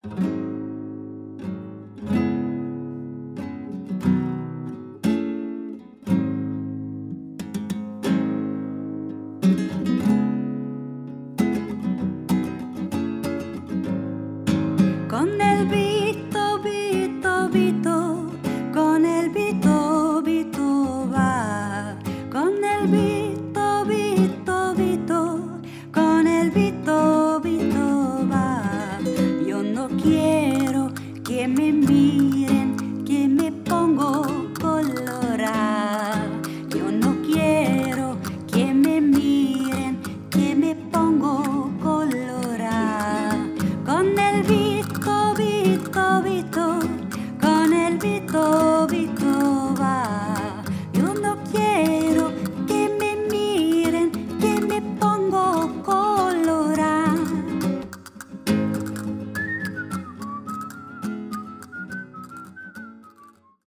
Con el Vito, Vito, Vito, con el Vito, Vito va. Con el Vito, Vito, Vito, con el Vito, Vito va. Yo no quiero que me mire